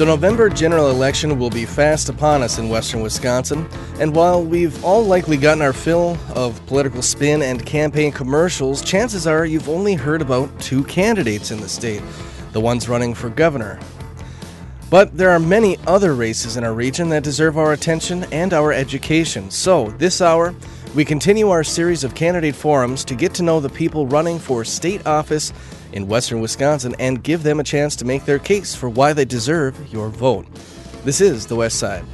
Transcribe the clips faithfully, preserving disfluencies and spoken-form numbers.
The November general election will be fast upon us in western Wisconsin, and while we've all likely gotten our fill of political spin and campaign commercials, chances are you've only heard about two candidates in the state, the ones running for governor. But there are many other races in our region that deserve our attention and our education. So, this hour, we continue our series of candidate forums to get to know the people running for state office in western Wisconsin and give them a chance to make their case for why they deserve your vote. This is The West Side.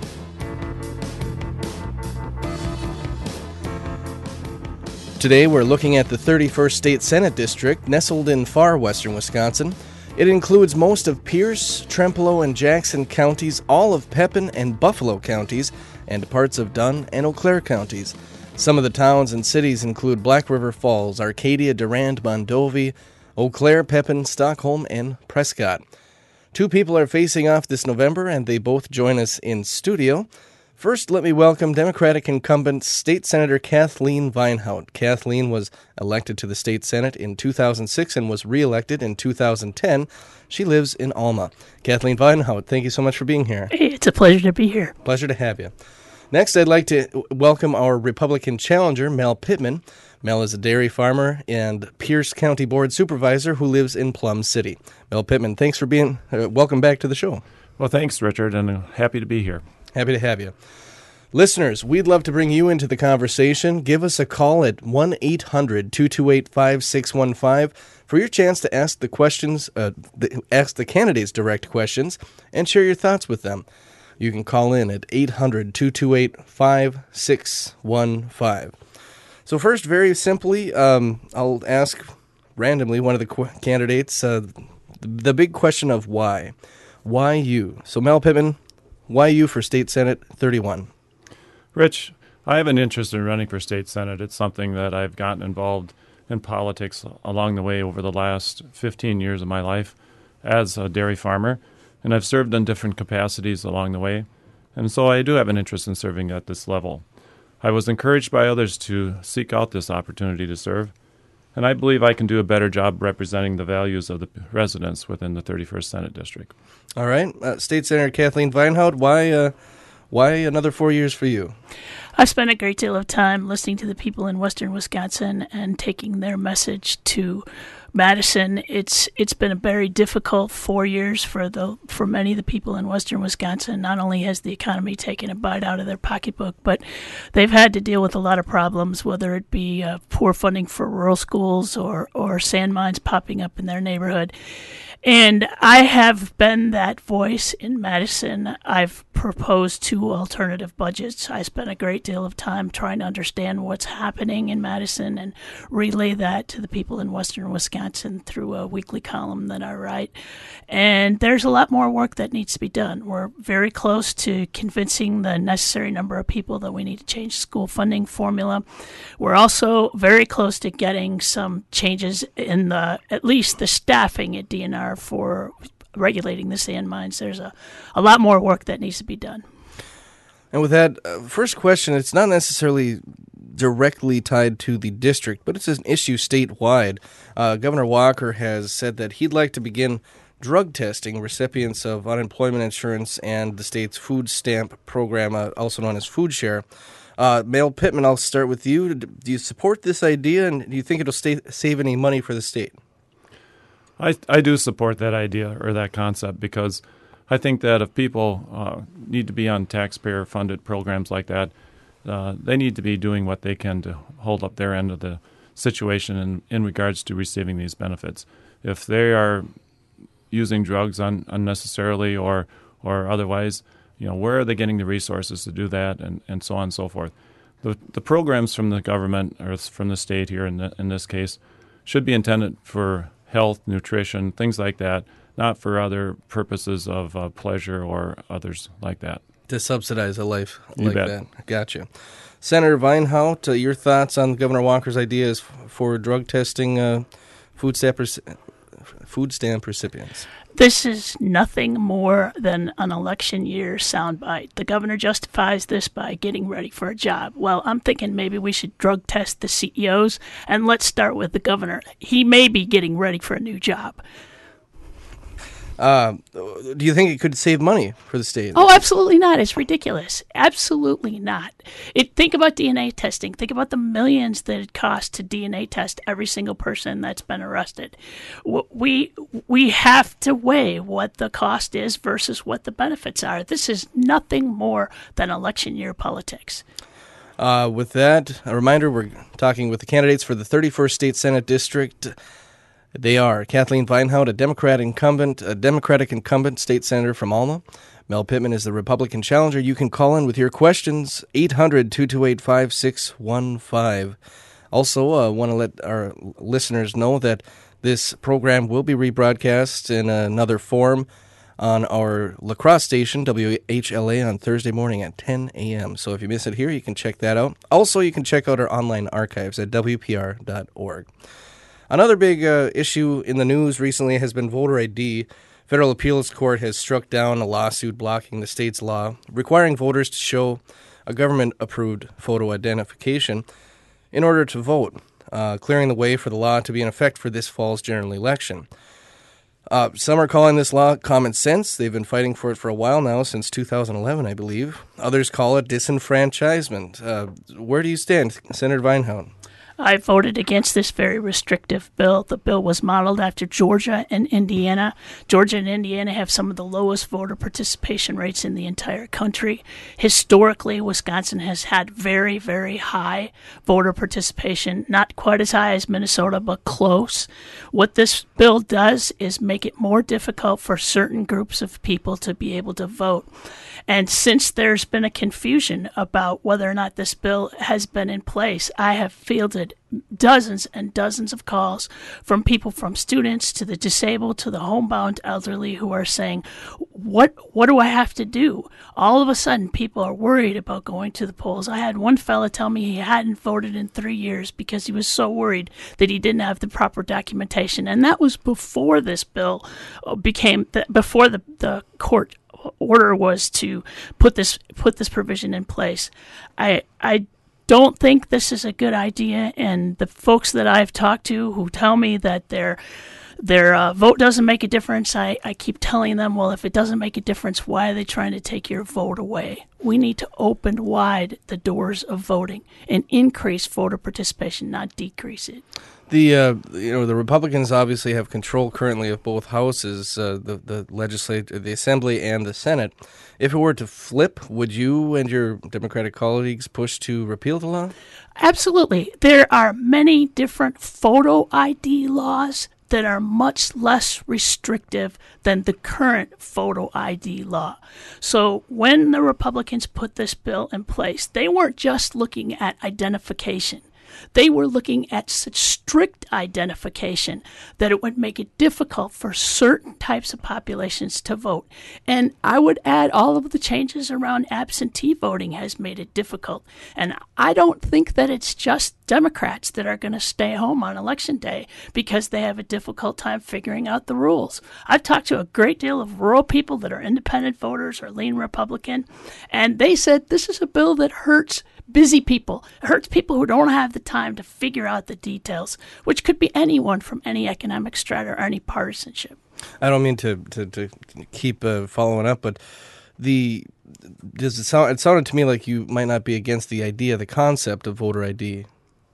Today, we're looking at the thirty-first State Senate District, nestled in far western Wisconsin. It includes most of Pierce, Trempealeau, and Jackson counties, all of Pepin and Buffalo counties, and parts of Dunn and Eau Claire counties. Some of the towns and cities include Black River Falls, Arcadia, Durand, Mondovi, Eau Claire, Pepin, Stockholm, and Prescott. Two people are facing off this November, and they both join us in studio. First, let me welcome Democratic incumbent State Senator Kathleen Vinehout. Kathleen was elected to the State Senate in two thousand six and was re-elected in two thousand ten. She lives in Alma. Kathleen Vinehout, thank you so much for being here. It's a pleasure to be here. Pleasure to have you. Next, I'd like to welcome our Republican challenger, Mel Pittman. Mel is a dairy farmer and Pierce County Board Supervisor who lives in Plum City. Mel Pittman, thanks for being, uh, welcome back to the show. Well, thanks, Richard, and I'm happy to be here. Happy to have you. Listeners, we'd love to bring you into the conversation. Give us a call at one eight hundred two two eight five six one five for your chance to ask the questions, uh, the, ask the candidates direct questions, and share your thoughts with them. You can call in at eight hundred two two eight five six one five. So first, very simply, um, I'll ask randomly one of the qu- candidates uh, the, the big question of why. Why you? So Mel Pittman, why you for State Senate thirty-one? Rich, I have an interest in running for State Senate. It's something that I've gotten involved in politics along the way over the last fifteen years of my life as a dairy farmer, and I've served in different capacities along the way, and so I do have an interest in serving at this level. I was encouraged by others to seek out this opportunity to serve, and I believe I can do a better job representing the values of the residents within the thirty-first Senate District. All right. Uh, State Senator Kathleen Vinehout, why, uh, why another four years for you? I've spent a great deal of time listening to the people in western Wisconsin and taking their message to Madison. It's it's been a very difficult four years for the for many of the people in western Wisconsin. Not only has the economy taken a bite out of their pocketbook, but they've had to deal with a lot of problems, whether it be uh, poor funding for rural schools or, or sand mines popping up in their neighborhood. And I have been that voice in Madison. I've proposed two alternative budgets. I spent a great deal of time trying to understand what's happening in Madison and relay that to the people in western Wisconsin through a weekly column that I write. And there's a lot more work that needs to be done. We're very close to convincing the necessary number of people that we need to change the school funding formula. We're also very close to getting some changes in the, at least the staffing at D N R for regulating the sand mines. There's a, a lot more work that needs to be done. And with that, uh, first question, it's not necessarily directly tied to the district, but it's an issue statewide. Uh, Governor Walker has said that he'd like to begin drug testing recipients of unemployment insurance and the state's food stamp program, uh, also known as Food Share. Uh, Mel Pittman, I'll start with you. Do you support this idea, and do you think it'll stay, save any money for the state? I, I do support that idea or that concept because I think that if people uh, need to be on taxpayer-funded programs like that, uh, they need to be doing what they can to hold up their end of the situation in, in regards to receiving these benefits. If they are using drugs un, unnecessarily or or otherwise, you know, where are they getting the resources to do that, and, and so on and so forth. The the programs from the government or from the state here in the, in this case should be intended for health, nutrition, things like that, not for other purposes of uh, pleasure or others like that. To subsidize a life you like bet. that. Gotcha. Senator Vinehout, uh, your thoughts on Governor Walker's ideas for drug testing uh, food stamp rec- food stamp recipients? This is nothing more than an election year soundbite. The governor justifies this by getting ready for a job. Well, I'm thinking maybe we should drug test the C E Os, and let's start with the governor. He may be getting ready for a new job. Uh, do you think it could save money for the state? Oh, absolutely not. It's ridiculous. Absolutely not. It, think about D N A testing. Think about the millions that it costs to D N A test every single person that's been arrested. We we have to weigh what the cost is versus what the benefits are. This is nothing more than election year politics. Uh, with that, a reminder, we're talking with the candidates for the thirty-first State Senate District. They are Kathleen Vinehout, a Democrat incumbent, a Democratic incumbent state senator from Alma. Mel Pittman is the Republican challenger. You can call in with your questions, eight hundred, two two eight, five six one five. Also, I uh, want to let our listeners know that this program will be rebroadcast in another form on our La Crosse station, W H L A, on Thursday morning at ten a.m. So if you miss it here, you can check that out. Also, you can check out our online archives at W P R dot org. Another big uh, issue in the news recently has been voter I D. Federal Appeals Court has struck down a lawsuit blocking the state's law requiring voters to show a government-approved photo identification in order to vote, uh, clearing the way for the law to be in effect for this fall's general election. Uh, some are calling this law common sense. They've been fighting for it for a while now, since two thousand eleven, I believe. Others call it disenfranchisement. Uh, where do you stand, Senator Vinehout? I voted against this very restrictive bill. The bill was modeled after Georgia and Indiana. Georgia and Indiana have some of the lowest voter participation rates in the entire country. Historically, Wisconsin has had very, very high voter participation, not quite as high as Minnesota, but close. What this bill does is make it more difficult for certain groups of people to be able to vote. And since there's been a confusion about whether or not this bill has been in place, I have fielded dozens and dozens of calls from people, from students to the disabled to the homebound elderly, who are saying, what what do I have to do? All of a sudden, people are worried about going to the polls. I had one fella tell me he hadn't voted in three years because he was so worried that he didn't have the proper documentation. And that was before this bill became, the, before the, the court order was to put this put this provision in place. I I don't think this is a good idea, and the folks that I've talked to who tell me that their their uh, vote doesn't make a difference, I, I keep telling them, well, if it doesn't make a difference, why are they trying to take your vote away? We need to open wide the doors of voting and increase voter participation, not decrease it. The uh, you know the Republicans obviously have control currently of both houses, uh, the the legislature, the Assembly, and the Senate. If it were to flip, would you and your Democratic colleagues push to repeal the law? Absolutely. There are many different photo I D laws that are much less restrictive than the current photo I D law. So when the Republicans put this bill in place, they weren't just looking at identification. They were looking at such strict identification that it would make it difficult for certain types of populations to vote. And I would add, all of the changes around absentee voting has made it difficult. And I don't think that it's just Democrats that are going to stay home on Election Day because they have a difficult time figuring out the rules. I've talked to a great deal of rural people that are independent voters or lean Republican, and they said this is a bill that hurts busy people. It hurts people who don't have the time to figure out the details, which could be anyone from any economic strata or any partisanship. I don't mean to to, to keep uh, following up, but the does it sound? It sounded to me like you might not be against the idea, the concept of voter I D.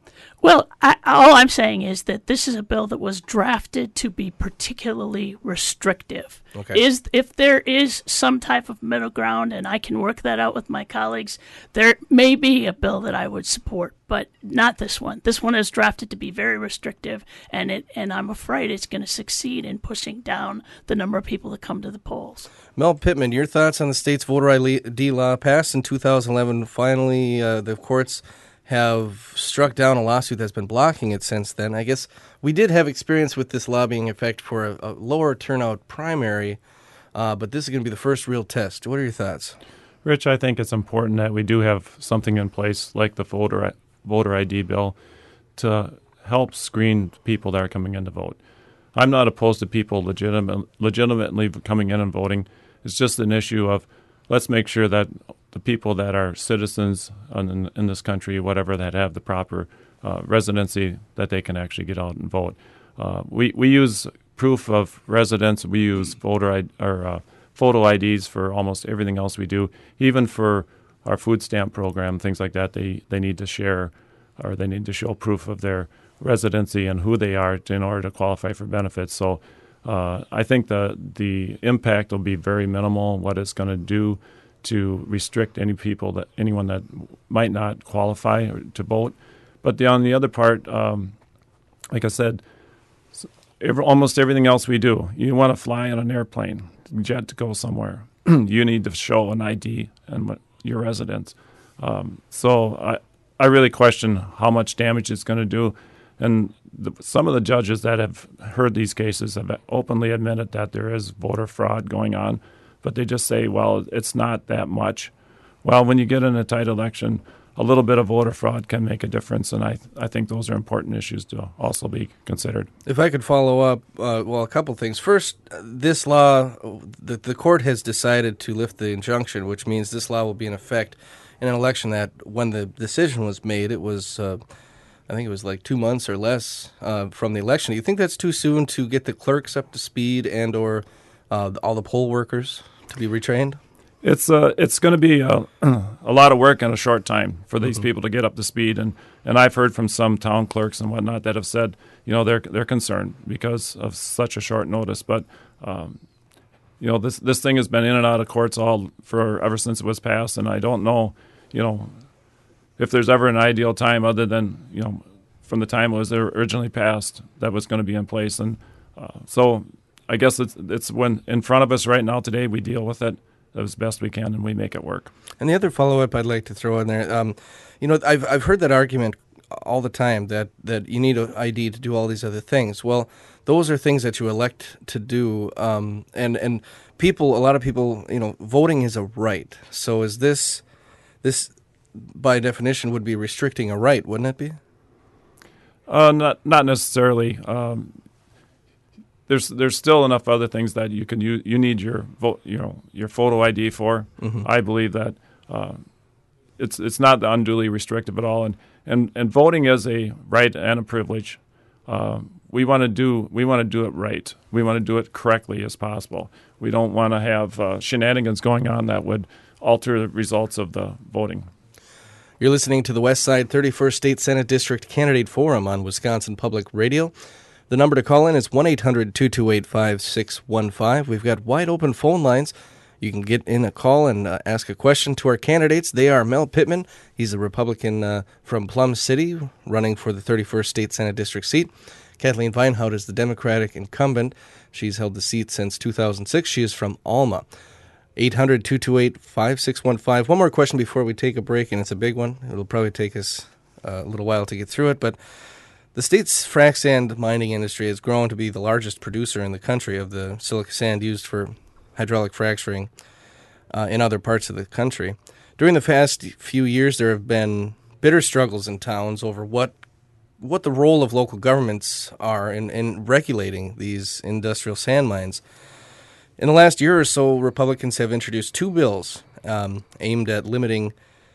Well, I, all I'm saying is that this is a bill that was drafted to be particularly restrictive. Okay. Is if there is some type of middle ground, and I can work that out with my colleagues, there may be a bill that I would support, but not this one. This one is drafted to be very restrictive, and it and I'm afraid it's going to succeed in pushing down the number of people that come to the polls. Mel Pittman, your thoughts on the state's voter I D law passed in two thousand eleven? Finally, uh, the courts have struck down a lawsuit that's been blocking it since then. I guess we did have experience with this law being in effect for a, a lower turnout primary, uh, but this is going to be the first real test. What are your thoughts? Rich, I think it's important that we do have something in place like the voter, voter I D bill to help screen people that are coming in to vote. I'm not opposed to people legitimate, legitimately coming in and voting. It's just an issue of let's make sure that the people that are citizens in, in this country, whatever, that have the proper uh, residency, that they can actually get out and vote. Uh, we, we use proof of residence. We use voter I D, or uh, photo I Ds for almost everything else we do. Even for our food stamp program, things like that, they, they need to share or they need to show proof of their residency and who they are to, in order to qualify for benefits. So uh, I think the the impact will be very minimal. What it's going to do to restrict any people that anyone that might not qualify to vote. But the, on the other part, um, like I said, every, almost everything else we do, you want to fly on an airplane, jet to go somewhere, you need to show an I D and what, your residence. Um, so I I really question how much damage it's going to do. And the, some of the judges that have heard these cases have openly admitted that there is voter fraud going on, but they just say, well, it's not that much. Well, when you get in a tight election, a little bit of voter fraud can make a difference, and I th- I think those are important issues to also be considered. If I could follow up, uh, well, a couple things. First, this law, the, the court has decided to lift the injunction, which means this law will be in effect in an election that when the decision was made, it was, uh, I think it was like two months or less uh, from the election. Do you think that's too soon to get the clerks up to speed and or uh, all the poll workers to be retrained? It's uh, it's going to be a, a lot of work in a short time for these mm-hmm. people to get up to speed, and, and I've heard from some town clerks and whatnot that have said, you know, they're they're concerned because of such a short notice. But um, you know, this this thing has been in and out of courts all for ever since it was passed, and I don't know, you know, if there's ever an ideal time other than, you know, from the time it was originally passed that was going to be in place, and uh, so I guess it's it's when in front of us right now today we deal with it as best we can, and we make it work. And the other follow-up I'd like to throw in there, um, you know, I've I've heard that argument all the time that, that you need an I D to do all these other things. Well, those are things that you elect to do, um, and and people, a lot of people, you know, voting is a right. So is this this by definition would be restricting a right, wouldn't it be? Uh, not not necessarily. Um, There's there's still enough other things that you can use. You need your vote, you know, your photo I D for. Mm-hmm. I believe that uh, it's it's not unduly restrictive at all. And, and, and voting is a right and a privilege. Uh, we want to do we want to do it right. We want to do it correctly as possible. We don't want to have uh, shenanigans going on that would alter the results of the voting. You're listening to the West Side thirty-first State Senate District Candidate Forum on Wisconsin Public Radio. The number to call in is one eight hundred two two eight five six one five. We've got wide open phone lines. You can get in a call and uh, ask a question to our candidates. They are Mel Pittman. He's a Republican uh, from Plum City, running for the thirty-first State Senate District seat. Kathleen Weinhaut is the Democratic incumbent. She's held the seat since two thousand six. She is from Alma. eight hundred two two eight five six one five. One more question before we take a break, and it's a big one. It'll probably take us uh, a little while to get through it, but the state's frac sand mining industry has grown to be the largest producer in the country of the silica sand used for hydraulic fracturing uh, in other parts of the country. During the past few years, there have been bitter struggles in towns over what what the role of local governments are in, in regulating these industrial sand mines. In the last year or so, Republicans have introduced two bills um, aimed at limiting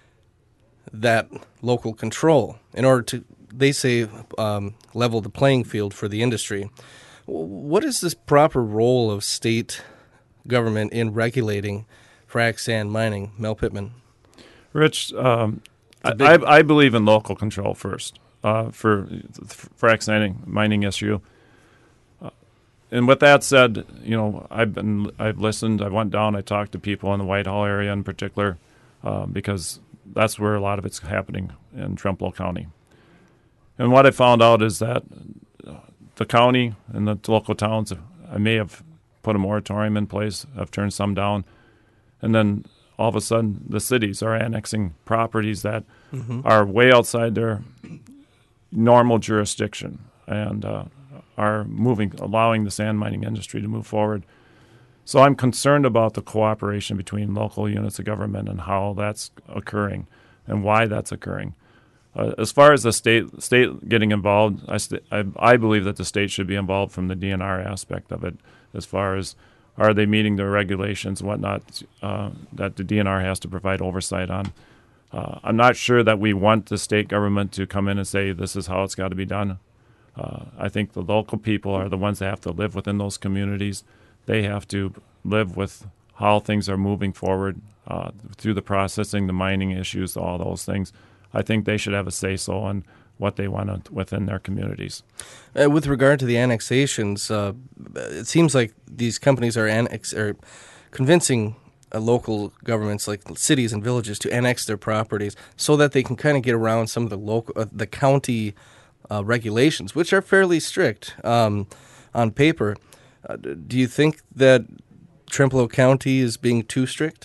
that local control in order to, they say, um, level the playing field for the industry. What is this proper role of state government in regulating frac sand mining? Mel Pittman. Rich, um, I, I, I believe in local control first uh, for frac sand mining issue. Uh, and with that said, you know, I've been I've listened. I went down. I talked to people in the Whitehall area in particular uh, because that's where a lot of it's happening in Trempealeau County. And what I found out is that the county and the local towns, I may have put a moratorium in place. I've turned some down. And then all of a sudden the cities are annexing properties that mm-hmm. are way outside their normal jurisdiction and uh, are moving, allowing the sand mining industry to move forward. So I'm concerned about the cooperation between local units of government and how that's occurring and why that's occurring. Uh, as far as the state state getting involved, I, st- I I believe that the state should be involved from the D N R aspect of it. As far as are they meeting the regulations and whatnot uh, that the D N R has to provide oversight on. Uh, I'm not sure that we want the state government to come in and say this is how it's got to be done. Uh, I think the local people are the ones that have to live within those communities. They have to live with how things are moving forward uh, through the processing, the mining issues, all those things. I think they should have a say-so on what they want within their communities. Uh, with regard to the annexations, uh, it seems like these companies are annex are convincing uh, local governments, like cities and villages, to annex their properties so that they can kind of get around some of the local, uh, the county uh, regulations, which are fairly strict um, on paper. Uh, do you think that Trempealeau County is being too strict?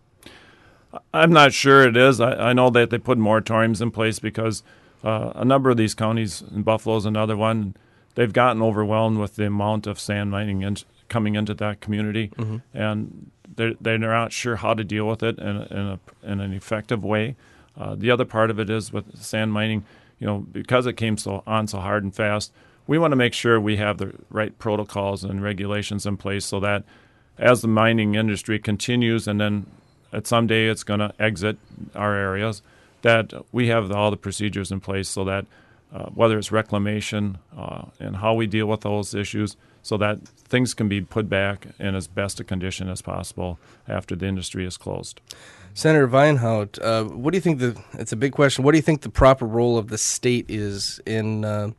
I'm not sure it is. I, I know that they put moratoriums in place because uh, a number of these counties, and Buffalo's another one, they've gotten overwhelmed with the amount of sand mining in, coming into that community, mm-hmm. and they're, they're not sure how to deal with it in, a, in, a, in an effective way. Uh, the other part of it is with sand mining, you know, because it came so on so hard and fast, we want to make sure we have the right protocols and regulations in place so that as the mining industry continues and then at someday it's going to exit our areas, that we have all the procedures in place so that uh, whether it's reclamation uh, and how we deal with those issues so that things can be put back in as best a condition as possible after the industry is closed. Senator Weinhaut, uh, what do you think the, it's a big question, what do you think the proper role of the state is in uh,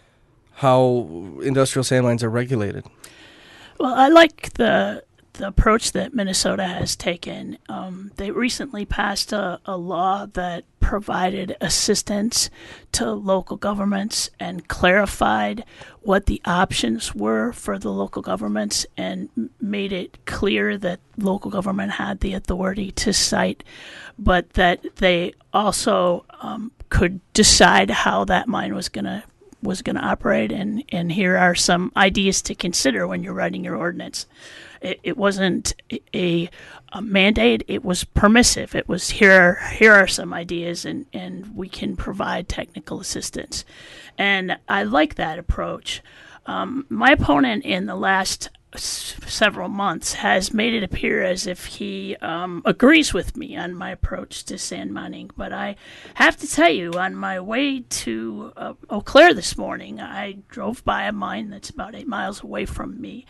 how industrial sand mines are regulated? Well, I like the the approach that Minnesota has taken. Um, they recently passed a, a law that provided assistance to local governments and clarified what the options were for the local governments and made it clear that local government had the authority to cite, but that they also um, could decide how that mine was going to was going to operate, and, and here are some ideas to consider when you're writing your ordinance. It, it wasn't a, a mandate, it was permissive. It was here here are some ideas, and, and we can provide technical assistance. And I like that approach. Um, my opponent in the last s- several months has made it appear as if he um, agrees with me on my approach to sand mining. But I have to tell you, on my way to uh, Eau Claire this morning, I drove by a mine that's about eight miles away from me.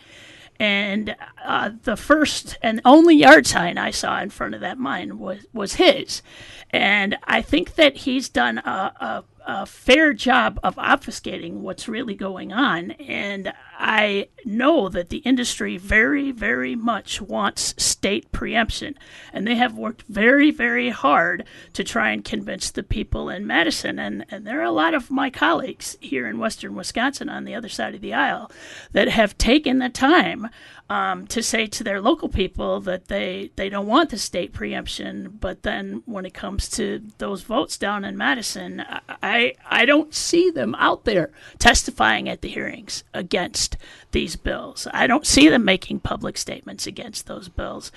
And uh, the first and only yard sign I saw in front of that mine was, was his. And I think that he's done a, a, a fair job of obfuscating what's really going on. And I know that the industry very, very much wants state preemption. And they have worked very, very hard to try and convince the people in Madison. And, and there are a lot of my colleagues here in western Wisconsin on the other side of the aisle that have taken the time Um, to say to their local people that they, they don't want the state preemption, but then when it comes to those votes down in Madison, I I don't see them out there testifying at the hearings against these bills. I don't see them making public statements against those bills.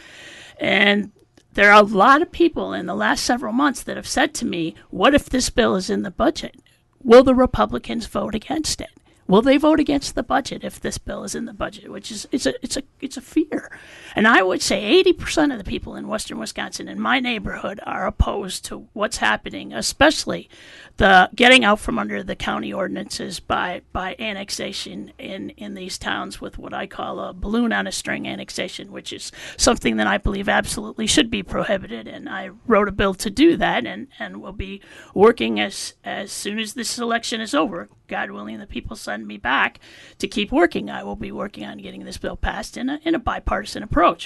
And there are a lot of people in the last several months that have said to me, what if this bill is in the budget? Will the Republicans vote against it? Will they vote against the budget if this bill is in the budget? Which is it's a it's a it's a fear, and I would say eighty percent of the people in western Wisconsin in my neighborhood are opposed to what's happening, especially the getting out from under the county ordinances by by annexation in in these towns with what I call a balloon on a string annexation, which is something that I believe absolutely should be prohibited. And I wrote a bill to do that, and and will be working as as soon as this election is over. God willing, the people send me back to keep working. I will be working on getting this bill passed in a, in a bipartisan approach.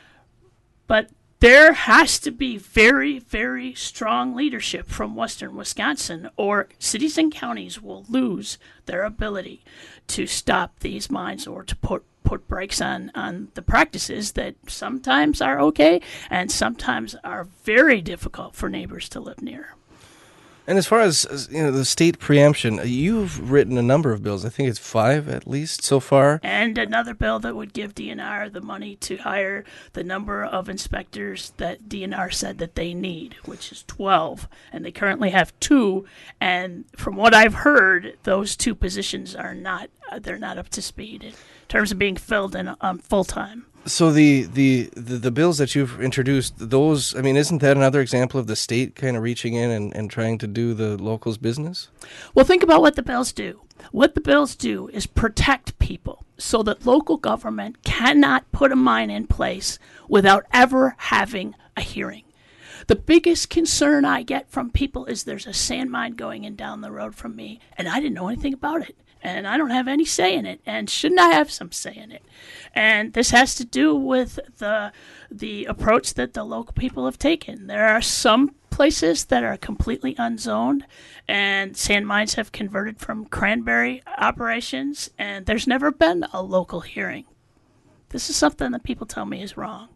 But there has to be very, very strong leadership from western Wisconsin, or cities and counties will lose their ability to stop these mines or to put put brakes on, on the practices that sometimes are okay and sometimes are very difficult for neighbors to live near. And as far as, as you know, the state preemption, you've written a number of bills. I think it's five at least so far. And another bill that would give D N R the money to hire the number of inspectors that D N R said that they need, which is twelve. And they currently have two. And from what I've heard, those two positions are not they're not up to speed in terms of being filled in um, full time. So the, the, the, the bills that you've introduced, those, I mean, isn't that another example of the state kind of reaching in and, and trying to do the locals' business? Well, think about what the bills do. What the bills do is protect people so that local government cannot put a mine in place without ever having a hearing. The biggest concern I get from people is there's a sand mine going in down the road from me, and I didn't know anything about it. And I don't have any say in it, and shouldn't I have some say in it? And this has to do with the the approach that the local people have taken. There are some places that are completely unzoned, and sand mines have converted from cranberry operations, and there's never been a local hearing. This is something that people tell me is wrong.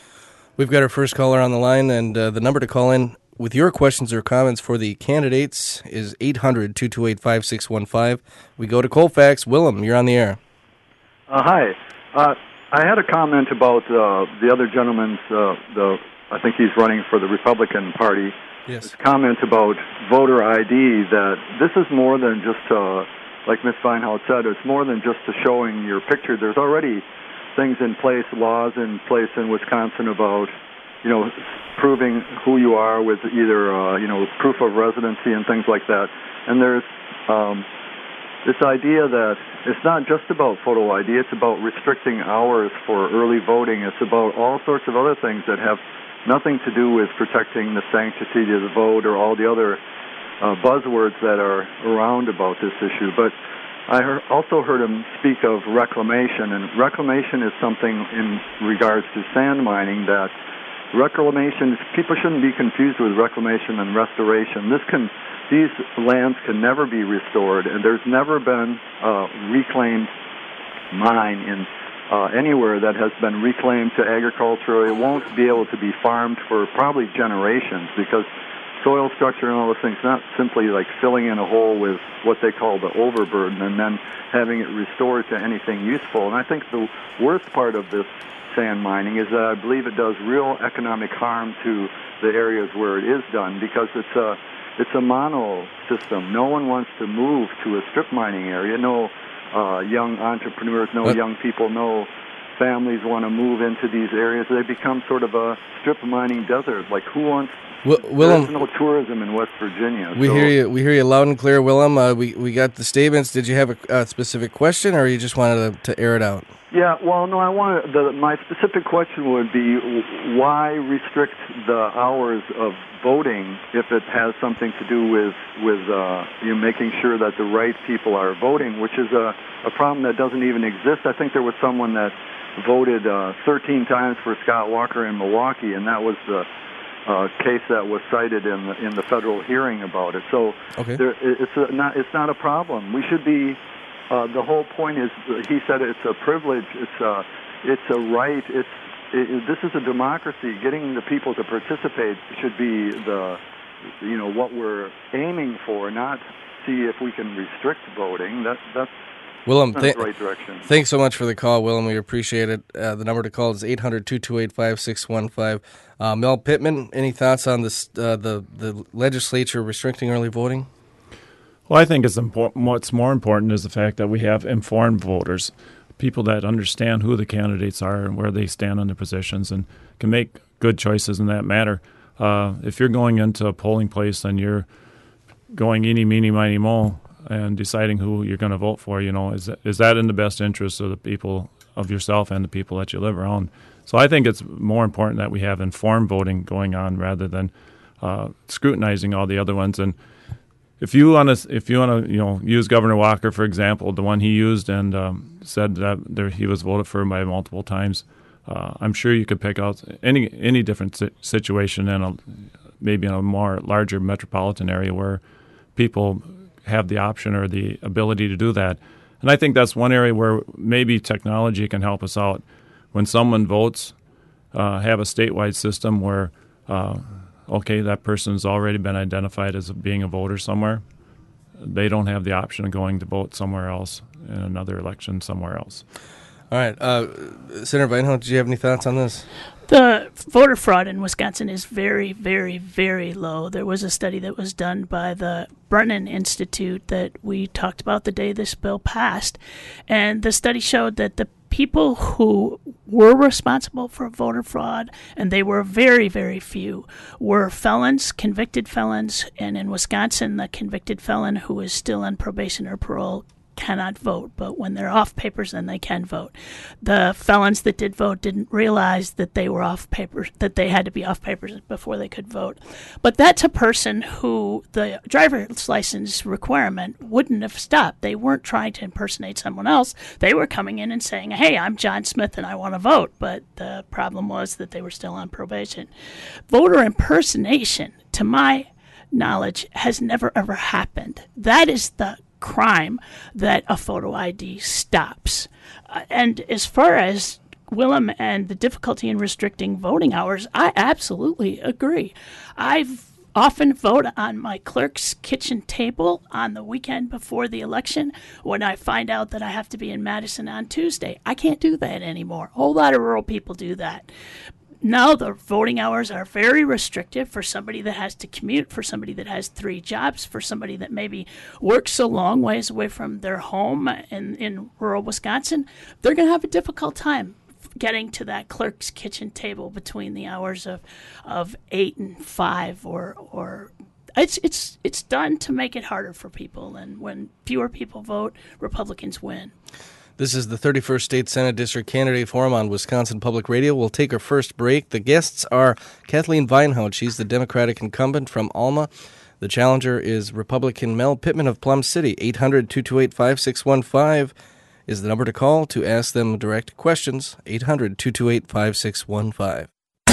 We've got our first caller on the line, and uh, the number to call in with your questions or comments for the candidates is eight hundred, two two eight, five six one five. We go to Colfax. Willem, you're on the air. Uh, hi. Uh, I had a comment about uh, the other gentleman's, uh, the I think he's running for the Republican Party. Yes. His comment about voter I D, that this is more than just, uh, like Miz Feinhout said, it's more than just to showing your picture. There's already things in place, laws in place in Wisconsin about, you know, proving who you are with either, uh, you know, proof of residency and things like that. And there's um, this idea that it's not just about photo I D, it's about restricting hours for early voting. It's about all sorts of other things that have nothing to do with protecting the sanctity of the vote or all the other uh, buzzwords that are around about this issue. But I heard, also heard him speak of reclamation, and reclamation is something in regards to sand mining that reclamation, people shouldn't be confused with reclamation and restoration. This can, these lands can never be restored, and there's never been a reclaimed mine in uh, anywhere that has been reclaimed to agriculture. It won't be able to be farmed for probably generations because soil structure and all those things, not simply like filling in a hole with what they call the overburden and then having it restored to anything useful. And I think the worst part of this sand mining is that I believe it does real economic harm to the areas where it is done because it's a it's a mono system. No one wants to move to a strip mining area. No uh, young entrepreneurs, no what? young people, no families want to move into these areas. They become sort of a strip mining desert. Like who wants? W- Willem, There's no tourism in West Virginia. We so. hear you. We hear you loud and clear, Willem. Uh, we we got the statements. Did you have a, a specific question, or you just wanted to, to air it out? Yeah, well, no, I want the, my specific question would be why restrict the hours of voting if it has something to do with with uh, you know, making sure that the right people are voting, which is a, a problem that doesn't even exist. I think there was someone that voted uh, thirteen times for Scott Walker in Milwaukee, and that was the uh, case that was cited in the, in the federal hearing about it. So okay. there, it's a, not it's not a problem. We should be. Uh, the whole point is, he said it's a privilege, it's a, it's a right, it's, it, this is a democracy. Getting the people to participate should be the, you know, what we're aiming for, not see if we can restrict voting. That, that's Willem, not th- the right direction. Thanks so much for the call, Willem. We appreciate it. Uh, the number to call is eight hundred, two two eight, five six one five. Uh, Mel Pittman, any thoughts on this, uh, the, the legislature restricting early voting? Well, I think it's important. What's more important is the fact that we have informed voters, people that understand who the candidates are and where they stand on their positions and can make good choices in that matter. Uh, if you're going into a polling place and you're going eeny, meeny, miny, mo and deciding who you're going to vote for, you know, is that, is that in the best interest of the people, of yourself and the people that you live around? So I think it's more important that we have informed voting going on rather than uh, scrutinizing all the other ones. And If you want to, if you want to, you know, use Governor Walker for example, the one he used and um, said that there, he was voted for by multiple times, uh, I'm sure you could pick out any any different si- situation in a maybe in a more larger metropolitan area where people have the option or the ability to do that. And I think that's one area where maybe technology can help us out. When someone votes, uh, have a statewide system where. Uh, okay, that person's already been identified as being a voter somewhere. They don't have the option of going to vote somewhere else in another election somewhere else. All right. Uh, Senator Feinhout, do you have any thoughts on this? The voter fraud in Wisconsin is very, very, very low. There was a study that was done by the Brennan Institute that we talked about the day this bill passed, and the study showed that the people who were responsible for voter fraud, and they were very, very few, were felons, convicted felons, and in Wisconsin, the convicted felon who is still on probation or parole cannot vote, but when they're off papers, then they can vote. The felons that did vote didn't realize that they were off papers, that they had to be off papers before they could vote. But that's a person who the driver's license requirement wouldn't have stopped. They weren't trying to impersonate someone else. They were coming in and saying, hey, I'm John Smith and I want to vote. But the problem was that they were still on probation. Voter impersonation, to my knowledge, has never, ever happened. That is the crime that a photo I D stops. Uh, and as far as Willem and the difficulty in restricting voting hours, I absolutely agree. I've often vote on my clerk's kitchen table on the weekend before the election when I find out that I have to be in Madison on Tuesday. I can't do that anymore. A whole lot of rural people do that. Now the voting hours are very restrictive for somebody that has to commute, for somebody that has three jobs, for somebody that maybe works a long ways away from their home in, in rural Wisconsin. They're going to have a difficult time getting to that clerk's kitchen table between the hours of, of eight and five, or or it's it's it's done to make it harder for people. And when fewer people vote, Republicans win. This is the thirty-first State Senate District Candidate Forum on Wisconsin Public Radio. We'll take our first break. The guests are Kathleen Weinhaut. She's the Democratic incumbent from Alma. The challenger is Republican Mel Pittman of Plum City. eight hundred, two two eight, five six one five is the number to call to ask them direct questions. eight hundred, two two eight, five six one five.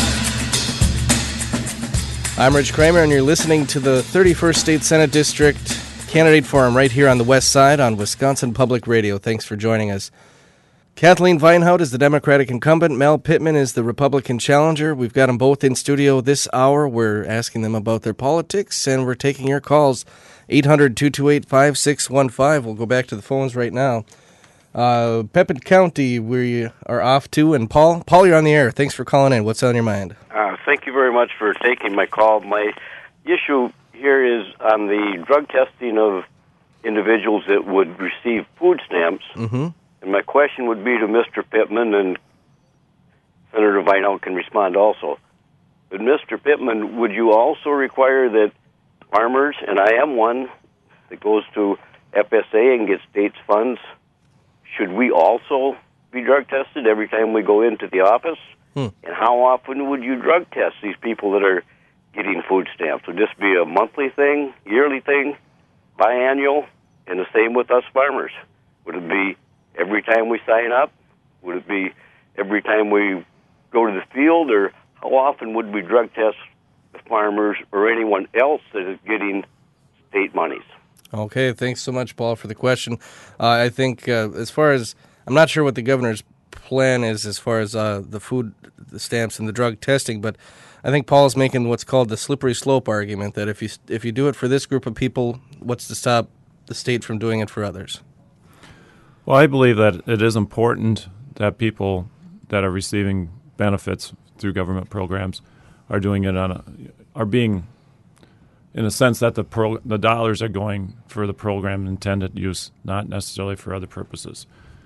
I'm Rich Kramer, and you're listening to the thirty-first State Senate District Candidate Forum right here on the west side on Wisconsin Public Radio. Thanks for joining us. Kathleen Weinhaut is the Democratic incumbent. Mel Pittman is the Republican challenger. We've got them both in studio this hour. We're asking them about their politics, and we're taking your calls. eight hundred, two two eight, five six one five. We'll go back to the phones right now. Uh, Pepin County, we are off to, and Paul, Paul, you're on the air. Thanks for calling in. What's on your mind? Uh, thank you very much for taking my call. My issue here is on the drug testing of individuals that would receive food stamps. Mm-hmm. And my question would be to Mister Pittman, and Senator Weinhaut can respond also. But Mister Pittman, would you also require that farmers, and I am one that goes to F S A and gets states funds, should we also be drug tested every time we go into the office? Hmm. And how often would you drug test these people that are getting food stamps? Would this be a monthly thing, yearly thing, biannual? And the same with us farmers. Would it be every time we sign up? Would it be every time we go to the field? Or how often would we drug test the farmers or anyone else that is getting state monies? Okay, thanks so much, Paul, for the question. Uh, I think uh, as far as, I'm not sure what the governor's plan is as far as uh, the food the stamps and the drug testing, but I think Paul's making what's called the slippery slope argument, that if you if you do it for this group of people, what's to stop the state from doing it for others? Well, I believe that it is important that people that are receiving benefits through government programs are doing it on a, are being, in a sense, that the pro, the dollars are going for the program intended use, not necessarily for other purposes.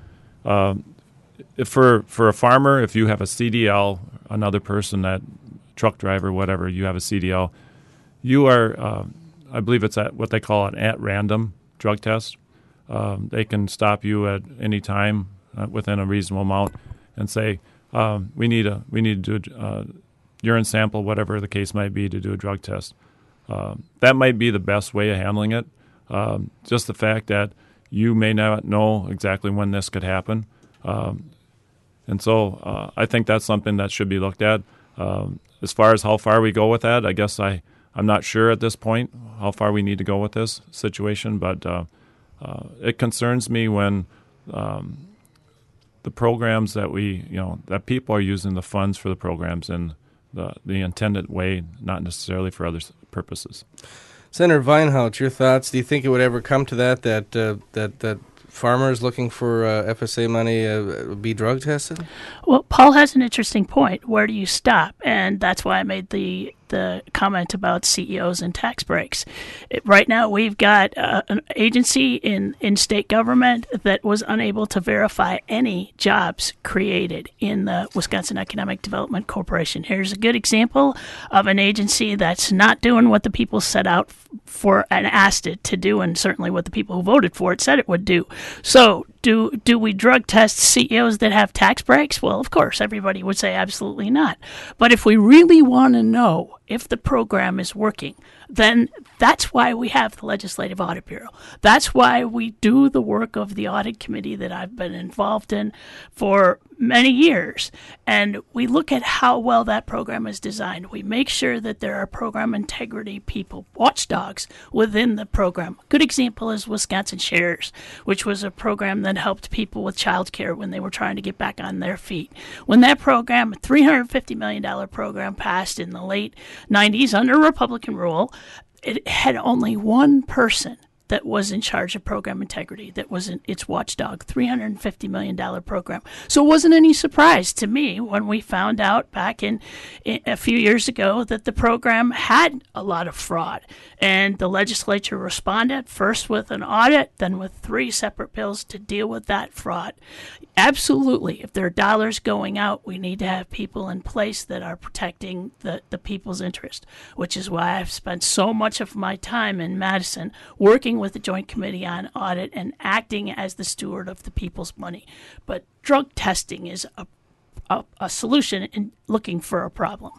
Um, if for for a farmer, if you have a C D L, another person, that truck driver, whatever, you have a C D L, you are, uh, I believe it's at what they call an at-random drug test. Um, they can stop you at any time uh, within a reasonable amount and say, um, we need a we need to do a uh, urine sample, whatever the case might be, to do a drug test. Uh, that might be the best way of handling it. Um, just the fact that you may not know exactly when this could happen. Um, and so uh, I think that's something that should be looked at. Um, as far as how far we go with that, I guess I, I'm not sure at this point how far we need to go with this situation, but uh, uh, it concerns me when um, the programs that we, you know, that people are using the funds for the programs in the, the intended way, not necessarily for other purposes. Senator Weinhaut, your thoughts? Do you think it would ever come to that, that uh, that that farmers looking for uh, F S A money uh, be drug tested? Well, Paul has an interesting point. Where do you stop? And that's why I made the the comment about C E Os and tax breaks. It, right now, we've got uh, an agency in, in state government that was unable to verify any jobs created in the Wisconsin Economic Development Corporation. Here's a good example of an agency that's not doing what the people set out for and asked it to do, and certainly what the people who voted for it said it would do. So do do we drug test C E Os that have tax breaks? Well, of course, everybody would say absolutely not. But if we really want to know if the program is working, then that's why we have the Legislative Audit Bureau. That's why we do the work of the audit committee that I've been involved in for many years. And we look at how well that program is designed. We make sure that there are program integrity people, watchdogs within the program. Good example is Wisconsin Shares, which was a program that helped people with child care when they were trying to get back on their feet. When that program, a three hundred fifty million dollars program, passed in the late nineties under Republican rule, it had only one person that was in charge of program integrity, that was in, its watchdog, three hundred fifty million dollars program. So it wasn't any surprise to me when we found out back in, in a few years ago that the program had a lot of fraud. And the legislature responded first with an audit, then with three separate bills to deal with that fraud. Absolutely, if there are dollars going out, we need to have people in place that are protecting the, the people's interest, which is why I've spent so much of my time in Madison working with the Joint Committee on Audit and acting as the steward of the people's money. But drug testing is a, a, a solution in looking for a problem.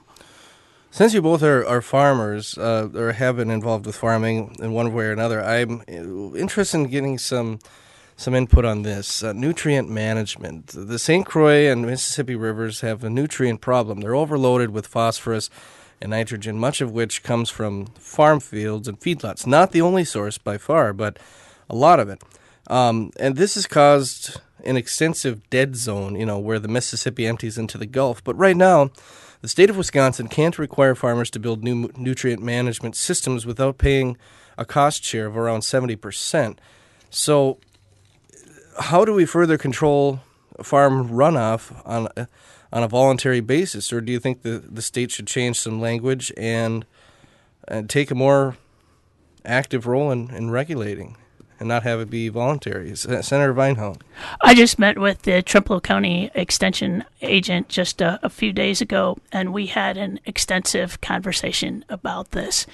Since you both are, are farmers uh, or have been involved with farming in one way or another, I'm interested in getting some some input on this. Uh, nutrient management. The Saint Croix and Mississippi rivers have a nutrient problem. They're overloaded with phosphorus and nitrogen, much of which comes from farm fields and feedlots. Not the only source by far, but a lot of it. Um, and this has caused an extensive dead zone, you know, where the Mississippi empties into the Gulf. But right now, the state of Wisconsin can't require farmers to build new nutrient management systems without paying a cost share of around seventy percent. So how do we further control farm runoff on on a voluntary basis? Or do you think the, the state should change some language and, and take a more active role in, in regulating and not have it be voluntary? Senator Vinehall. I just met with the Trempealeau County Extension agent just a, a few days ago, and we had an extensive conversation about this.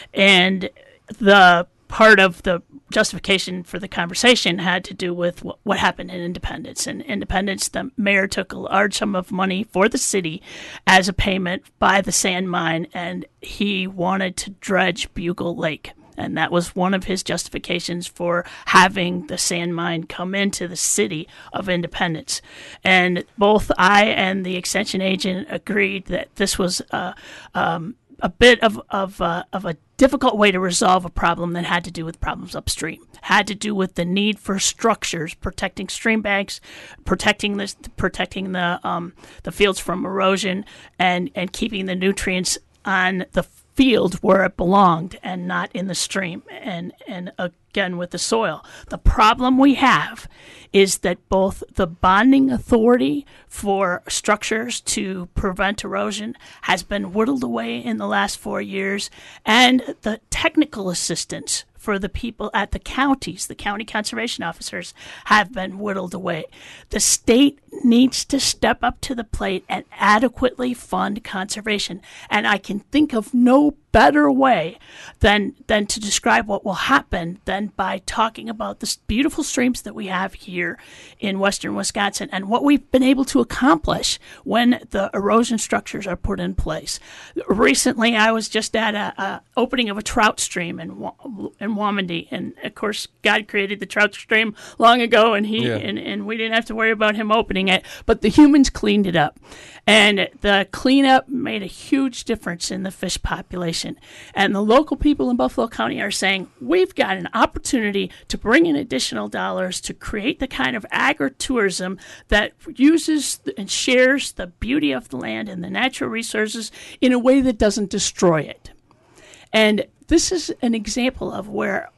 And the part of the justification for the conversation had to do with what, what happened in Independence. In Independence, the mayor took a large sum of money for the city as a payment by the sand mine, and he wanted to dredge Bugle Lake. And that was one of his justifications for having the sand mine come into the city of Independence. And both I and the extension agent agreed that this was uh, um, a bit of of, uh, of a difficult way to resolve a problem that had to do with problems upstream, had to do with the need for structures protecting stream banks, protecting this, protecting the um, the fields from erosion, and and keeping the nutrients on the field where it belonged and not in the stream, and and again with the soil. The problem we have is that both the bonding authority for structures to prevent erosion has been whittled away in the last four years, and the technical assistance for the people at the counties, the county conservation officers, have been whittled away. The state needs to step up to the plate and adequately fund conservation. And I can think of no better way than than to describe what will happen than by talking about the beautiful streams that we have here in western Wisconsin and what we've been able to accomplish when the erosion structures are put in place. Recently, I was just at a, a opening of a trout stream in in Waumandy, and of course, God created the trout stream long ago, and he yeah. and, and we didn't have to worry about him opening it, but the humans cleaned it up, and the cleanup made a huge difference in the fish population. And the local people in Buffalo County are saying, we've got an opportunity to bring in additional dollars to create the kind of agritourism that uses and shares the beauty of the land and the natural resources in a way that doesn't destroy it. And this is an example of where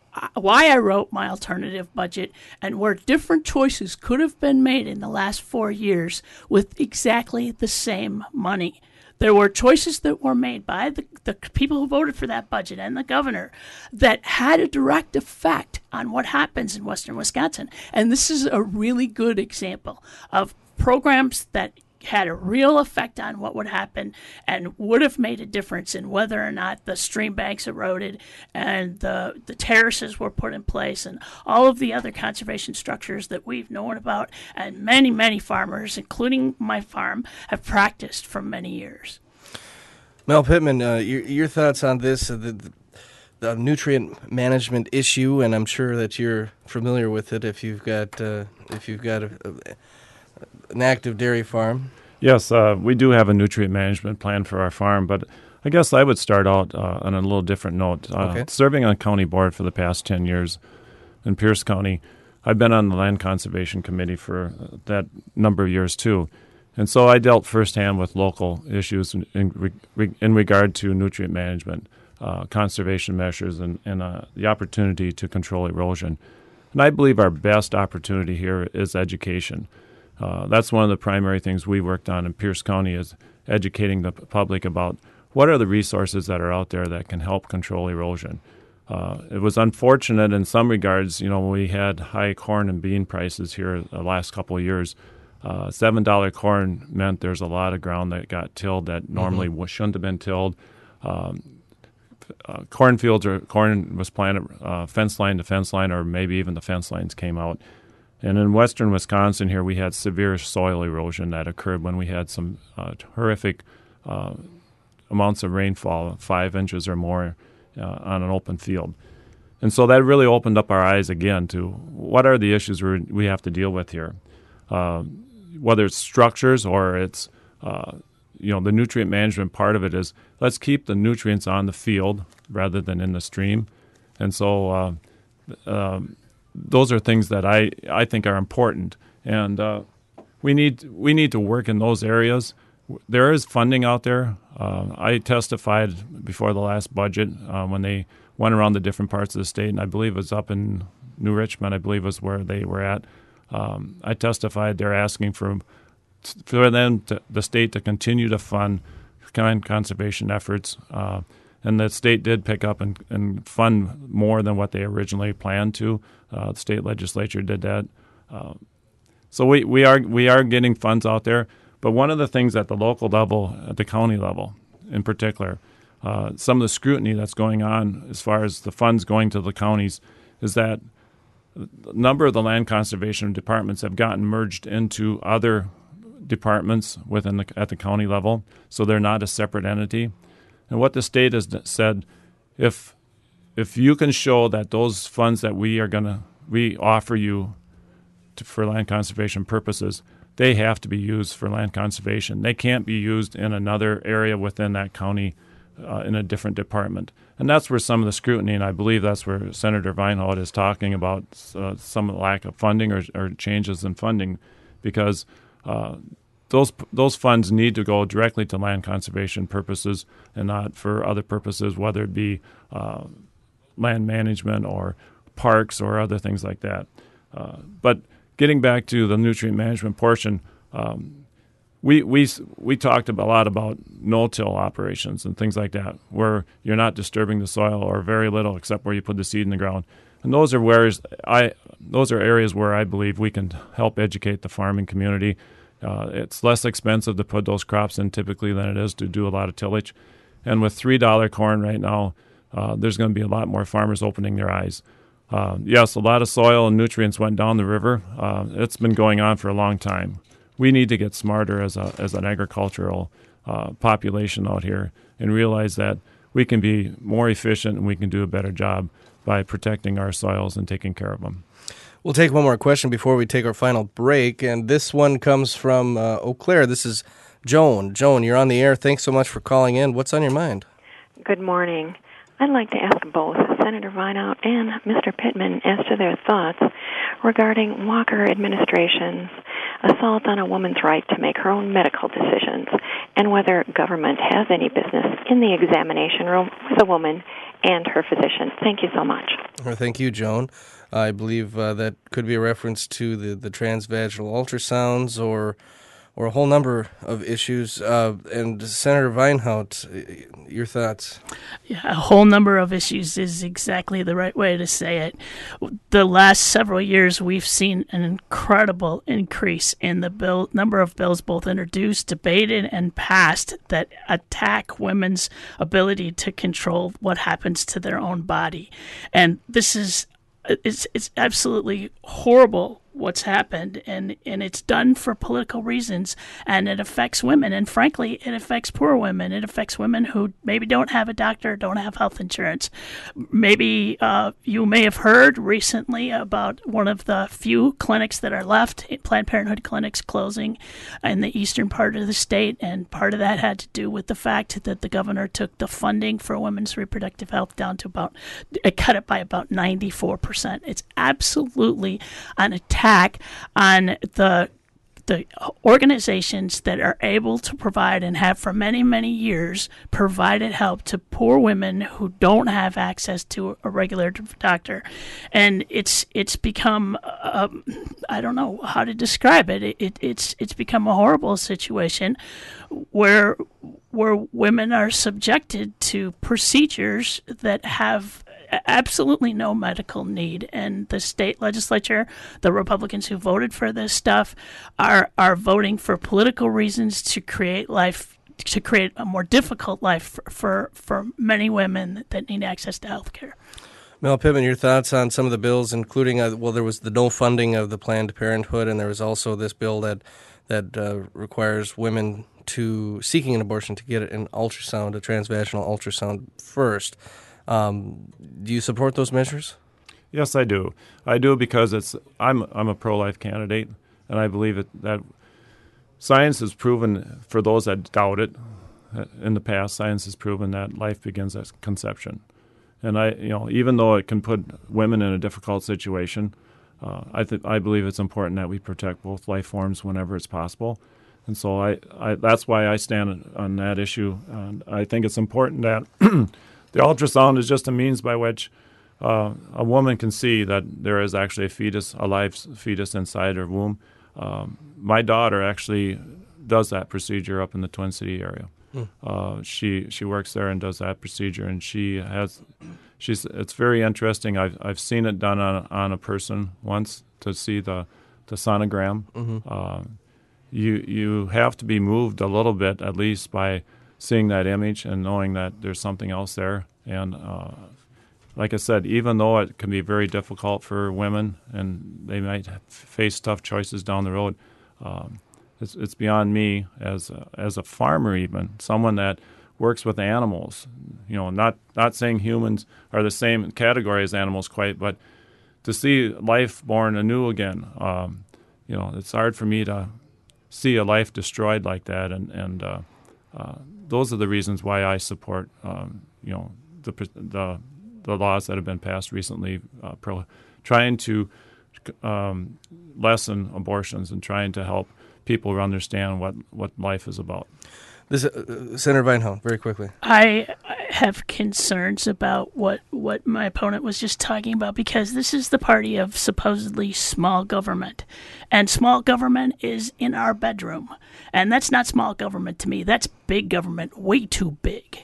why I wrote my alternative budget and where different choices could have been made in the last four years with exactly the same money. There were choices that were made by the, the people who voted for that budget and the governor that had a direct effect on what happens in western Wisconsin. And this is a really good example of programs that had a real effect on what would happen and would have made a difference in whether or not the stream banks eroded and the, the terraces were put in place and all of the other conservation structures that we've known about and many, many farmers, including my farm, have practiced for many years. Mel Pittman, uh, your, your thoughts on this, uh, the, the nutrient management issue, and I'm sure that you're familiar with it if you've got uh, if you've got a, a an active dairy farm. Yes, uh, we do have a nutrient management plan for our farm, but I guess I would start out uh, on a little different note. Uh, okay. Serving on county board for the past ten years in Pierce County, I've been on the Land Conservation Committee for that number of years too. And so I dealt firsthand with local issues in, in, in regard to nutrient management, uh, conservation measures, and, and uh, the opportunity to control erosion. And I believe our best opportunity here is education. Uh, that's one of the primary things we worked on in Pierce County is educating the public about what are the resources that are out there that can help control erosion. Uh, it was unfortunate in some regards, you know, when we had high corn and bean prices here the last couple of years. Uh, seven dollar corn meant there's a lot of ground that got tilled that normally mm-hmm. shouldn't have been tilled. Um, uh, cornfields or corn was planted uh, fence line to fence line, or maybe even the fence lines came out. And in western Wisconsin here, we had severe soil erosion that occurred when we had some uh, horrific uh, amounts of rainfall, five inches or more uh, on an open field. And so that really opened up our eyes again to what are the issues we we have to deal with here, uh, whether it's structures or it's, uh, you know, the nutrient management part of it is let's keep the nutrients on the field rather than in the stream. And so uh, um, those are things that I, I think are important, and uh, we need we need to work in those areas. There is funding out there. Uh, I testified before the last budget uh, when they went around the different parts of the state, and I believe it was up in New Richmond, I believe was where they were at. Um, I testified they're asking for for them to, the state to continue to fund kind conservation efforts. Uh, And the state did pick up and, and fund more than what they originally planned to. Uh, the state legislature did that. Uh, so we, we are we are getting funds out there. But one of the things at the local level, at the county level in particular, uh, some of the scrutiny that's going on as far as the funds going to the counties is that a number of the land conservation departments have gotten merged into other departments within the, at the county level, so they're not a separate entity. And what the state has said, if if you can show that those funds that we are going to we offer you to, for land conservation purposes, they have to be used for land conservation. They can't be used in another area within that county uh, in a different department. And that's where some of the scrutiny, and I believe that's where Senator Weinhold is talking about uh, some lack of funding or, or changes in funding, because uh, Those those funds need to go directly to land conservation purposes and not for other purposes, whether it be uh, land management or parks or other things like that. Uh, but getting back to the nutrient management portion, um, we we we talked a lot about no-till operations and things like that, where you're not disturbing the soil or very little, except where you put the seed in the ground. And those are where I those are areas where I believe we can help educate the farming community. Uh, it's less expensive to put those crops in typically than it is to do a lot of tillage. And with three dollar corn right now, uh, there's going to be a lot more farmers opening their eyes. Uh, yes, a lot of soil and nutrients went down the river. Uh, it's been going on for a long time. We need to get smarter as a as an agricultural uh, population out here and realize that we can be more efficient and we can do a better job by protecting our soils and taking care of them. We'll take one more question before we take our final break, and this one comes from uh, Eau Claire. This is Joan. Joan, you're on the air. Thanks so much for calling in. What's on your mind? Good morning. I'd like to ask both Senator Weinhold and Mister Pittman as to their thoughts regarding Walker administration's assault on a woman's right to make her own medical decisions, and whether government has any business in the examination room with a woman and her physician. Thank you so much. Well, thank you, Joan. I believe uh, that could be a reference to the, the transvaginal ultrasounds or or a whole number of issues. Uh, and Senator Weinhaut, your thoughts? Yeah, a whole number of issues is exactly the right way to say it. The last several years, we've seen an incredible increase in the bill number of bills both introduced, debated, and passed that attack women's ability to control what happens to their own body. And this is it's it's absolutely horrible what's happened, and, and it's done for political reasons, and it affects women, and frankly, it affects poor women. It affects women who maybe don't have a doctor, don't have health insurance. Maybe uh, you may have heard recently about one of the few clinics that are left, Planned Parenthood clinics, closing in the eastern part of the state, and part of that had to do with the fact that the governor took the funding for women's reproductive health down to about, it cut it by about ninety-four percent. It's absolutely an attack on the the organizations that are able to provide and have for many, many years provided help to poor women who don't have access to a regular doctor. And it's it's become, um, I don't know how to describe it. It, it. It's it's become a horrible situation where where women are subjected to procedures that have absolutely no medical need, and the state legislature, the Republicans who voted for this stuff, are are voting for political reasons to create life, to create a more difficult life for for, for many women that need access to health care. Mel Pittman, your thoughts on some of the bills, including, uh, well, there was the no funding of the Planned Parenthood, and there was also this bill that that uh, requires women to seeking an abortion to get an ultrasound, a transvaginal ultrasound first. Um, do you support those measures? Yes, I do. I do because it's I'm I'm a pro-life candidate, and I believe it, that science has proven, for those that doubt it, in the past, science has proven that life begins at conception. And I, you know, even though it can put women in a difficult situation, uh, I th- I believe it's important that we protect both life forms whenever it's possible. And so I, I that's why I stand on that issue. And I think it's important that the ultrasound is just a means by which uh, a woman can see that there is actually a fetus, a live fetus inside her womb. Um, my daughter actually does that procedure up in the Twin City area. Hmm. Uh, she she works there and does that procedure, and she has she's it's very interesting. I've I've seen it done on on a person once to see the the sonogram. Mm-hmm. Uh, you you have to be moved a little bit at least by seeing that image and knowing that there's something else there. And uh, like I said, even though it can be very difficult for women and they might face tough choices down the road, um, it's, it's beyond me as a, as a farmer, even someone that works with animals. You know, not not saying humans are the same category as animals quite, but to see life born anew again, um, you know, it's hard for me to see a life destroyed like that, and and uh, uh, those are the reasons why I support, um, you know, the, the the laws that have been passed recently, uh, pro, trying to um, lessen abortions and trying to help people understand what, what life is about. This, uh, Senator Weinhaut, very quickly. I have concerns about what, what my opponent was just talking about, because this is the party of supposedly small government. And small government is in our bedroom. And that's not small government to me. That's big government, way too big.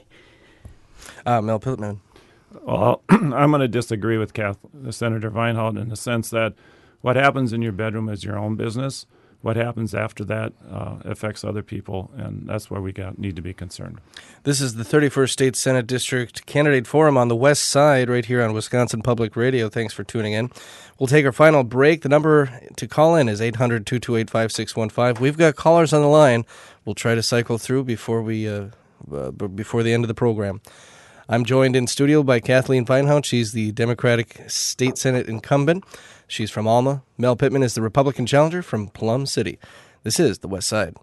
Uh, Mel Pittman. Well, I'm going to disagree with Kath, Senator Weinhaut in the sense that what happens in your bedroom is your own business. What happens after that uh, affects other people, and that's where we got, need to be concerned. This is the thirty-first State Senate District Candidate Forum on the West Side right here on Wisconsin Public Radio. Thanks for tuning in. We'll take our final break. The number to call in is eight hundred, two two eight, five six one five. We've got callers on the line. We'll try to cycle through before we uh, uh, before the end of the program. I'm joined in studio by Kathleen Weinhaut. She's the Democratic State Senate incumbent. She's from Alma. Mel Pittman is the Republican challenger from Plum City. This is the West Side.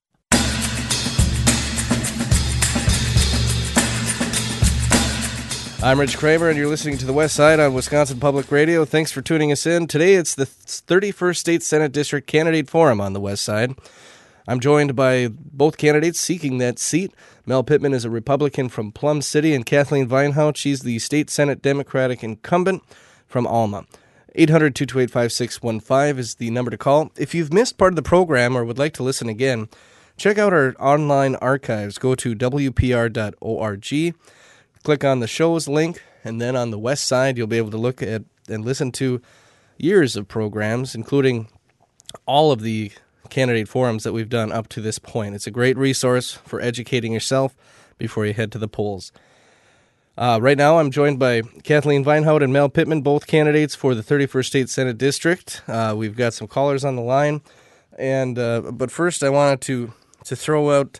I'm Rich Kramer, and you're listening to the West Side on Wisconsin Public Radio. Thanks for tuning us in. Today it's the thirty-first State Senate District Candidate Forum on the West Side. I'm joined by both candidates seeking that seat. Mel Pittman is a Republican from Plum City, and Kathleen Weinhaut, she's the State Senate Democratic incumbent from Alma. eight hundred, two two eight, five six one five is the number to call. If you've missed part of the program or would like to listen again, check out our online archives. Go to w p r dot org, click on the shows link, and then on the west side you'll be able to look at and listen to years of programs, including all of the candidate forums that we've done up to this point. It's a great resource for educating yourself before you head to the polls. Uh, right now, I'm joined by Kathleen Weinhaut and Mel Pittman, both candidates for the thirty-first State Senate District. Uh, we've got some callers on the line, and uh, but first, I wanted to to throw out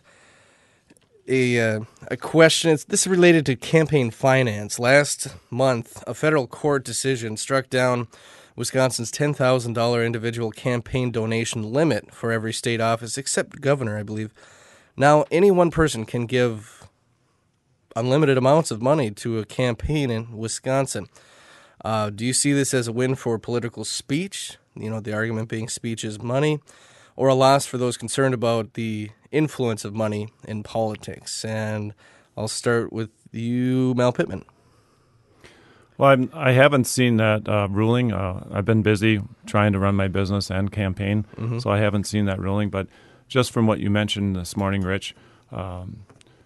a uh, a question. It's, this is related to campaign finance. Last month, a federal court decision struck down Wisconsin's ten thousand dollars individual campaign donation limit for every state office, except governor, I believe. Now, any one person can give unlimited amounts of money to a campaign in Wisconsin. Uh, do you see this as a win for political speech? You know, the argument being speech is money, or a loss for those concerned about the influence of money in politics? And I'll start with you, Mel Pittman. Well, I'm, I haven't seen that uh, ruling. Uh, I've been busy trying to run my business and campaign, mm-hmm. so I haven't seen that ruling. But just from what you mentioned this morning, Rich, um,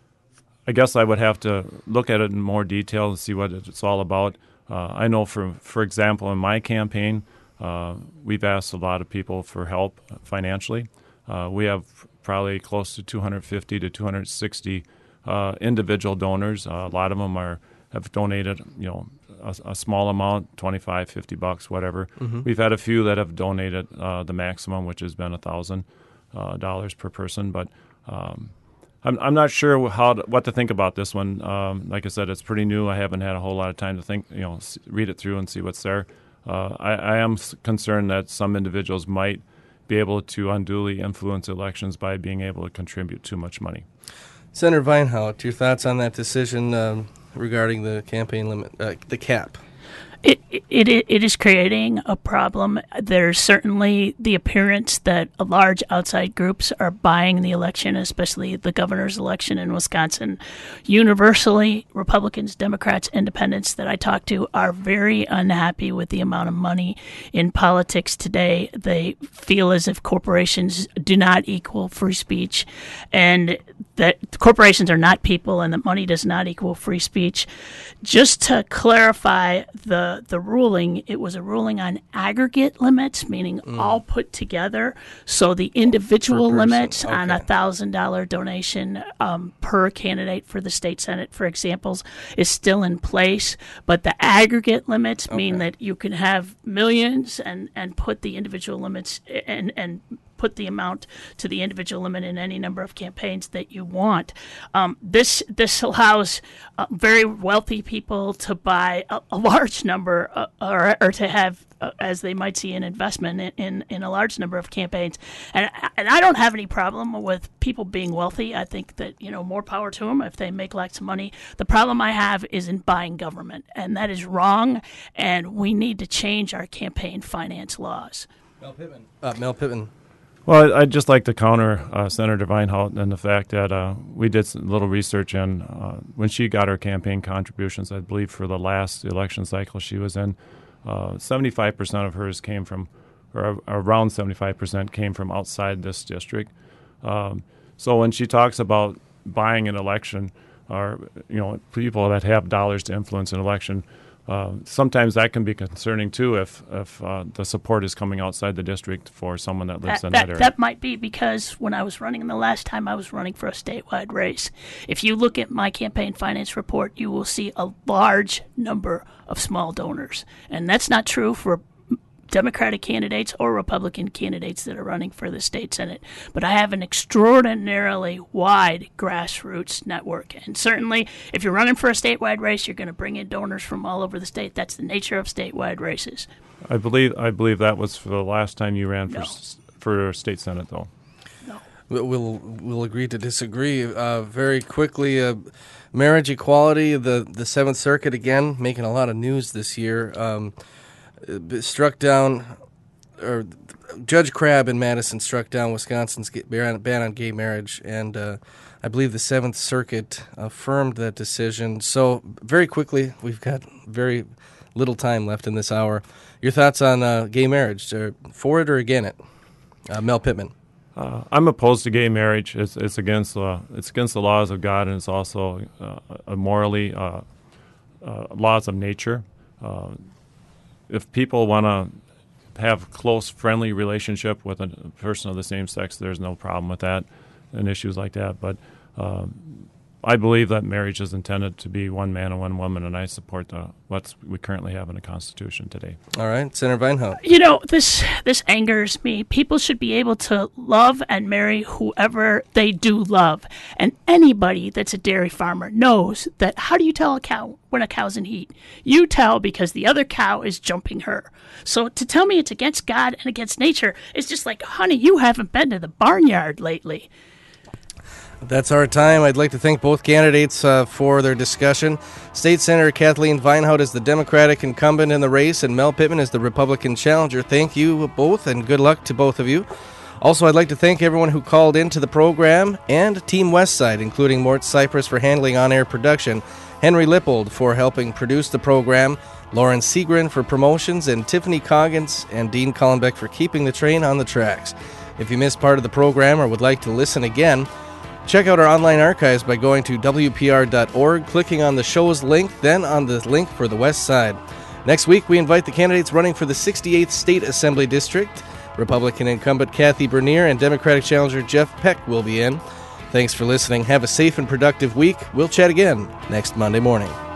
I guess I would have to look at it in more detail and see what it's all about. Uh, I know, for for example, in my campaign, uh, we've asked a lot of people for help financially. Uh, we have probably close to two hundred fifty to two hundred sixty uh, individual donors. Uh, a lot of them are have donated, you know, a, a small amount, twenty-five, fifty bucks, whatever. Mm-hmm. We've had a few that have donated uh, the maximum, which has been one thousand dollars uh, per person. But um, I'm I'm not sure how to, what to think about this one. Um, like I said, it's pretty new. I haven't had a whole lot of time to think, you know, read it through and see what's there. Uh, I, I am concerned that some individuals might be able to unduly influence elections by being able to contribute too much money. Senator Weinhaut, your thoughts on that decision um, regarding the campaign limit, uh, the cap? It, it it is creating a problem. There's certainly the appearance that large outside groups are buying the election, especially the governor's election in Wisconsin. Universally, Republicans, Democrats, Independents that I talk to are very unhappy with the amount of money in politics today. They feel as if corporations do not equal free speech, and that corporations are not people, and that money does not equal free speech. Just to clarify the the ruling, it was a ruling on aggregate limits, meaning mm. all put together. So the individual limits okay. on a one thousand dollars donation um, per candidate for the state senate, for examples, is still in place. But the aggregate limits okay. mean that you can have millions and, and put the individual limits and and put the amount to the individual limit in any number of campaigns that you want. Um, this this allows uh, very wealthy people to buy a, a large number uh, or, or to have, uh, as they might see, an investment in, in, in a large number of campaigns. And, and I don't have any problem with people being wealthy. I think that, you know, more power to them if they make lots of money. The problem I have is in buying government, and that is wrong, and we need to change our campaign finance laws. Mel Pittman. Uh, Mel Pittman. Well, I'd just like to counter uh, Senator Weinhaut and the fact that uh, we did a little research in uh, when she got her campaign contributions, I believe for the last election cycle she was in, uh, seventy-five percent of hers came from, or around seventy-five percent came from outside this district. Um, so when she talks about buying an election, or, you know, people that have dollars to influence an election, Uh, sometimes that can be concerning, too, if if uh, the support is coming outside the district for someone that lives that, in that, that area. That might be because when I was running the last time I was running for a statewide race, if you look at my campaign finance report, you will see a large number of small donors. And that's not true for Democratic candidates or Republican candidates that are running for the state senate. But I have an extraordinarily wide grassroots network. And certainly, if you're running for a statewide race, you're going to bring in donors from all over the state. That's the nature of statewide races. I believe I believe that was for the last time you ran for No. for state senate, though. No. We'll we'll agree to disagree. Uh, very quickly, uh, marriage equality. The the Seventh Circuit again making a lot of news this year. Um, struck down, or Judge Crabb in Madison struck down Wisconsin's ban on gay marriage, and uh, I believe the Seventh Circuit affirmed that decision. So very quickly, we've got very little time left in this hour. Your thoughts on uh, gay marriage? Uh, for it or against it? Uh, Mel Pittman. Uh, I'm opposed to gay marriage. It's it's against uh, it's against the laws of God, and it's also uh, morally uh, uh, laws of nature. Uh, if people want to have close, friendly relationship with a person of the same sex, there's no problem with that and issues like that. But um, I believe that marriage is intended to be one man and one woman, and I support the what we currently have in the Constitution today. All right, Senator Weinhaut. You know, this this angers me. People should be able to love and marry whoever they do love. And anybody that's a dairy farmer knows that how do you tell a cow when a cow's in heat? You tell because the other cow is jumping her. So to tell me it's against God and against nature, it's just like, honey, you haven't been to the barnyard lately. That's our time. I'd like to thank both candidates uh, for their discussion. State Senator Kathleen Weinhaut is the Democratic incumbent in the race, and Mel Pittman is the Republican challenger. Thank you both, and good luck to both of you. Also, I'd like to thank everyone who called into the program, and Team Westside, including Mort Cypress for handling on-air production, Henry Lippold for helping produce the program, Lauren Seagren for promotions, and Tiffany Coggins and Dean Cullenbeck for keeping the train on the tracks. If you missed part of the program or would like to listen again, check out our online archives by going to W P R dot org, clicking on the show's link, then on the link for the West Side. Next week, we invite the candidates running for the sixty-eighth State Assembly District. Republican incumbent Kathy Bernier and Democratic challenger Jeff Peck will be in. Thanks for listening. Have a safe and productive week. We'll chat again next Monday morning.